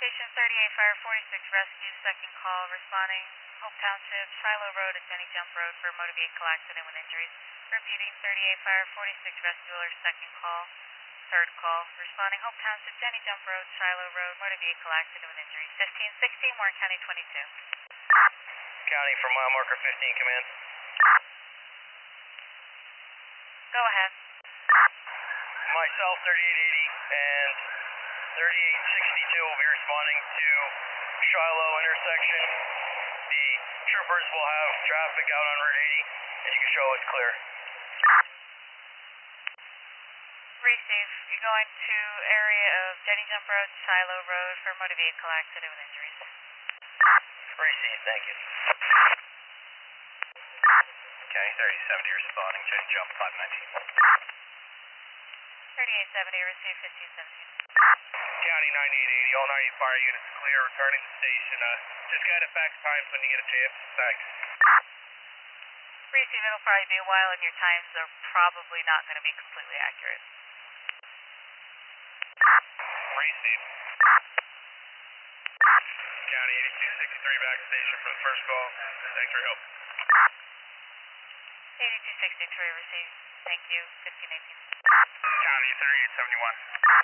Station 38, Fire 46, rescue, second call, responding, Hope Township, Shiloh Road and Jenny Jump Road for a motor vehicle accident with injuries. Repeating, 38, Fire 46, rescue alert, second call, third call, responding, Hope Township, Jenny Jump Road, Shiloh Road, motor vehicle accident with injuries. 1516, Warren County 22. County from mile marker 15, command. Go ahead. Myself, 3880 and 3862 will be responding to Shiloh intersection. The troopers will have traffic out on Route 80. As you can show, it's clear. Receive. You're going to area of Jenny Jump Road, Shiloh Road for a motor vehicle accident with injuries. Receive, thank you. County 3070 responding, Jenny Jump 519. 3870, receive 1517. County 9880, all 90 fire units clear, returning to station. Just get it back times when you get a chance. Thanks. Receive, it'll probably be a while and your times are probably not going to be completely accurate. Receive. County 8263 back to station for the first call. Thanks for your help. 8263, receive. Thank you, 1518. County 3871.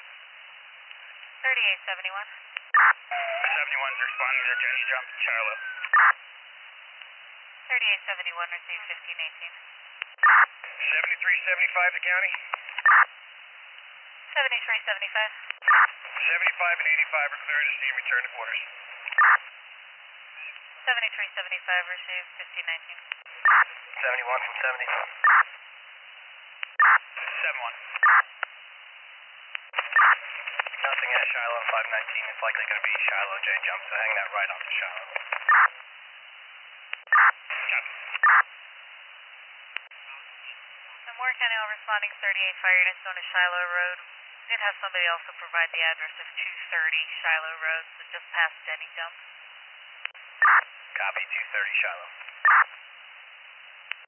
3871. 71's responding to Jenny Jump, Shiloh. 3871, receive 1518. 7375 to county. 7375. 75 and 85 are clear to see and return to quarters. 7375, receive 1519. 71 from 70. 71. Nothing at Shiloh 519. It's likely going to be Shiloh J Jump, so hang that right on to Shiloh. The Moore County all responding 38 fire units going to Shiloh Road. We did have somebody also provide the address of 230 Shiloh Road, so just past Jenny Jump. Copy 230 Shiloh.